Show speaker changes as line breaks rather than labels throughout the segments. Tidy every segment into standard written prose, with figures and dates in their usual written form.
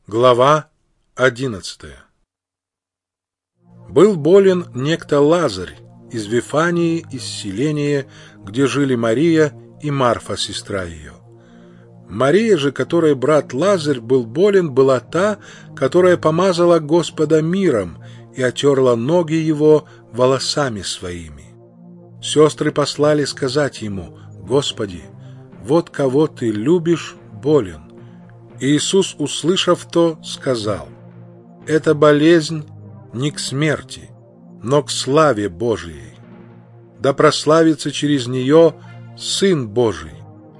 Глава 11. Был болен некто Лазарь из Вифании, из селения, где жили Мария и Марфа, сестра ее. Мария же, которой брат Лазарь был болен, была та, которая помазала Господа миром и отерла ноги его волосами своими. Сестры послали сказать ему: «Господи, вот кого ты любишь, болен». И Иисус, услышав то, сказал: «Эта болезнь не к смерти, но к славе Божией. Да прославится через нее Сын Божий».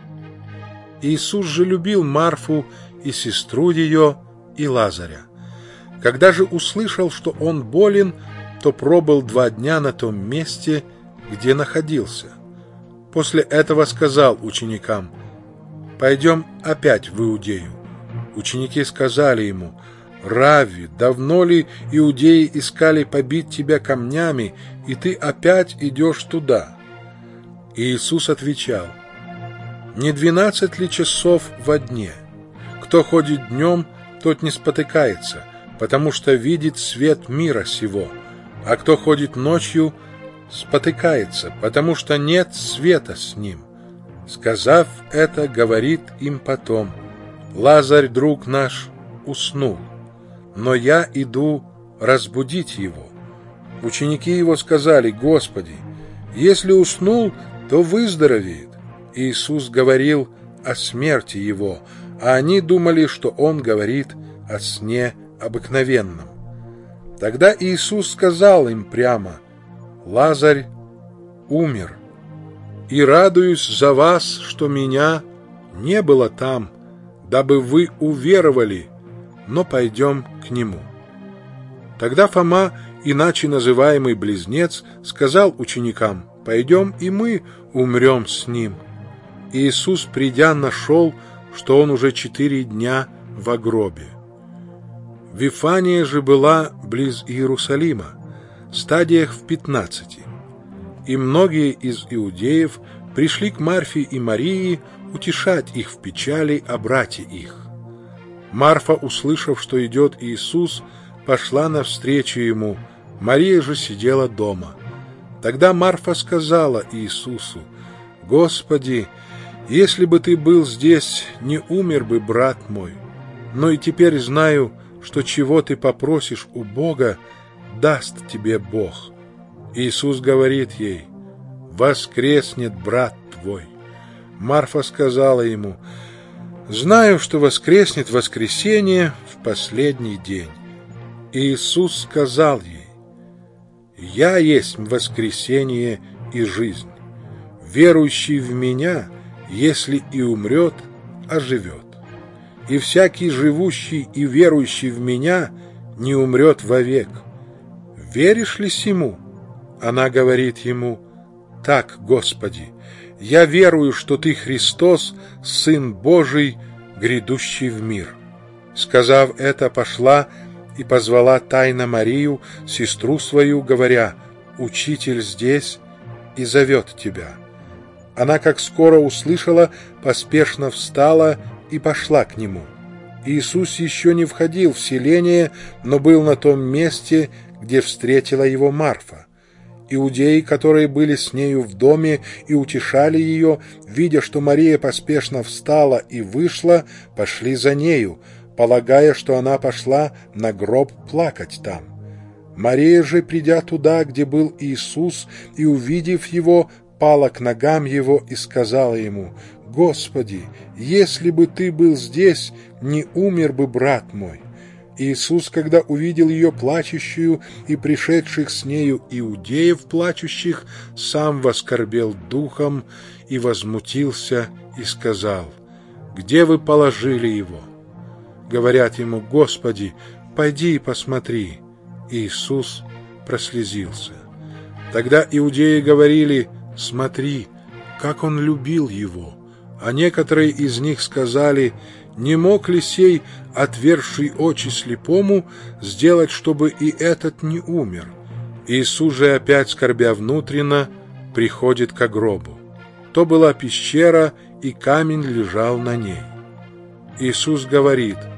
Иисус же любил Марфу и сестру ее, и Лазаря. Когда же услышал, что он болен, то пробыл 2 дня на том месте, где находился. После этого сказал ученикам: «Пойдем опять в Иудею». Ученики сказали ему: «Равви, давно ли иудеи искали побить тебя камнями, и ты опять идешь туда?» И Иисус отвечал: «Не 12 ли часов во дне? Кто ходит днем, тот не спотыкается, потому что видит свет мира сего, а кто ходит ночью, спотыкается, потому что нет света с ним». Сказав это, говорит им потом: «Лазарь, друг наш, уснул, но я иду разбудить его». Ученики его сказали: «Господи, если уснул, то выздоровеет». Иисус говорил о смерти его, а они думали, что он говорит о сне обыкновенном. Тогда Иисус сказал им прямо: «Лазарь умер, и радуюсь за вас, что меня не было там, дабы вы уверовали, но пойдем к нему». Тогда Фома, иначе называемый Близнец, сказал ученикам: «Пойдем и мы умрем с ним». И Иисус, придя, нашел, что он уже 4 дня во гробе. Вифания же была близ Иерусалима, стадиях в 15. И многие из иудеев пришли к Марфе и Марии утешать их в печали о брате их. Марфа, услышав, что идет Иисус, пошла навстречу ему, Мария же сидела дома. Тогда Марфа сказала Иисусу: «Господи, если бы ты был здесь, не умер бы брат мой, но и теперь знаю, что чего ты попросишь у Бога, даст тебе Бог». Иисус говорит ей: «Воскреснет брат твой». Марфа сказала ему: «Знаю, что воскреснет в воскресенье в последний день». Иисус сказал ей: «Я есть воскресение и жизнь. Верующий в Меня, если и умрет, оживет. И всякий живущий и верующий в Меня не умрет вовек. Веришь ли сему?» Она говорит ему: «Так, Господи, я верую, что Ты Христос, Сын Божий, грядущий в мир». Сказав это, пошла и позвала тайно Марию, сестру свою, говоря: «Учитель здесь и зовет тебя». Она, как скоро услышала, поспешно встала и пошла к нему. Иисус еще не входил в селение, но был на том месте, где встретила его Марфа. Иудеи, которые были с нею в доме и утешали ее, видя, что Мария поспешно встала и вышла, пошли за нею, полагая, что она пошла на гроб плакать там. Мария же, придя туда, где был Иисус, и увидев его, пала к ногам его и сказала ему: «Господи, если бы ты был здесь, не умер бы брат мой». Иисус, когда увидел ее плачущую и пришедших с нею иудеев плачущих, сам воскорбел духом и возмутился и сказал: «Где вы положили его?» Говорят ему: «Господи, пойди и посмотри». Иисус прослезился. Тогда иудеи говорили: «Смотри, как он любил его». А некоторые из них сказали: «Не мог ли сей, отверзший очи слепому, сделать, чтобы и этот не умер?» Иисус же, опять скорбя внутренно, приходит ко гробу. То была пещера, и камень лежал на ней. Иисус говорит: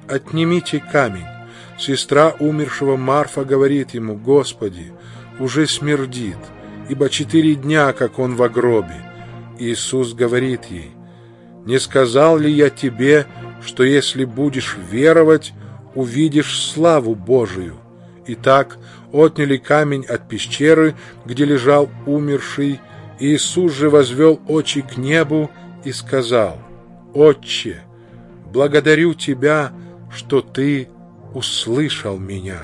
отнимите камень». Сестра умершего Марфа говорит ему: «Господи, уже смердит, ибо 4 дня, как он в гробе». Иисус говорит ей: «Не сказал ли я тебе, что если будешь веровать, увидишь славу Божию?» Итак, отняли камень от пещеры, где лежал умерший. Иисус же возвел очи к небу и сказал: «Отче, благодарю Тебя, что Ты услышал меня.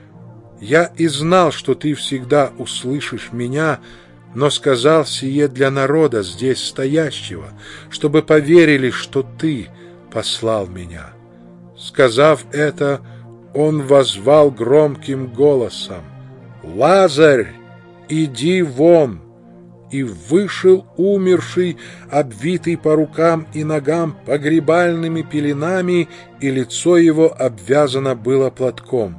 Я и знал, что Ты всегда услышишь меня, но сказал сие для народа здесь стоящего, чтобы поверили, что Ты послал меня». Сказав это, Он воззвал громким голосом: «Лазарь, иди вон!» И вышел умерший, обвитый по рукам и ногам погребальными пеленами, и лицо его обвязано было платком.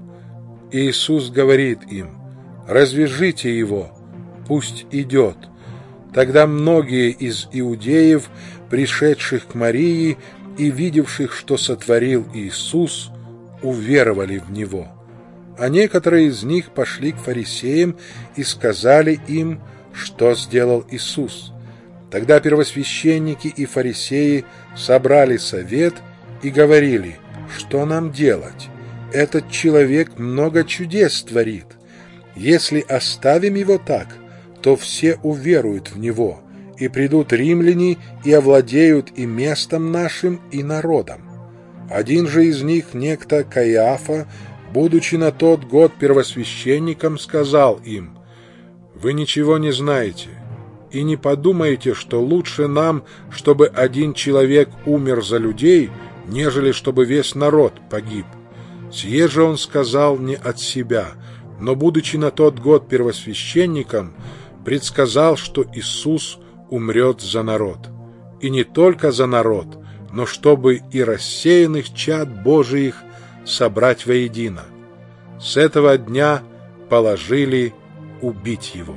Иисус говорит им: «Развяжите его, пусть идет». Тогда многие из иудеев, пришедших к Марии и видевших, что сотворил Иисус, уверовали в Него. А некоторые из них пошли к фарисеям и сказали им, что сделал Иисус. Тогда первосвященники и фарисеи собрали совет и говорили: «Что нам делать? Этот человек много чудес творит. Если оставим его так, то все уверуют в него, и придут римляне и овладеют и местом нашим, и народом». Один же из них, некто Каиафа, будучи на тот год первосвященником, сказал им: «Вы ничего не знаете, и не подумаете, что лучше нам, чтобы один человек умер за людей, нежели чтобы весь народ погиб. Сие же он сказал не от себя, но, будучи на тот год первосвященником, предсказал, что Иисус умрет за народ. И не только за народ, но чтобы и рассеянных чад Божиих собрать воедино. С этого дня положили убить его.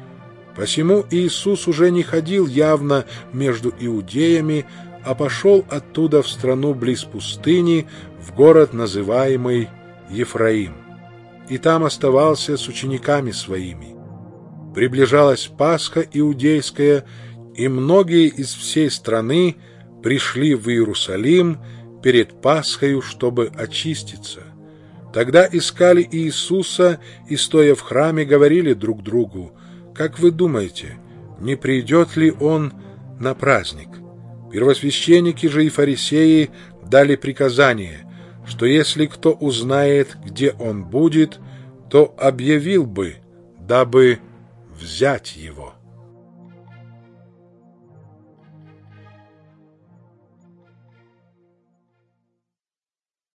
Посему Иисус уже не ходил явно между иудеями, а пошел оттуда в страну близ пустыни, в город, называемый Ефраим. И там оставался с учениками своими. Приближалась Пасха иудейская, и многие из всей страны пришли в Иерусалим перед Пасхою, чтобы очиститься. Тогда искали Иисуса и, стоя в храме, говорили друг другу: «Как вы думаете, не придет ли Он на праздник?» Первосвященники же и фарисеи дали приказание, что если кто узнает, где Он будет, то объявил бы, дабы взять Его.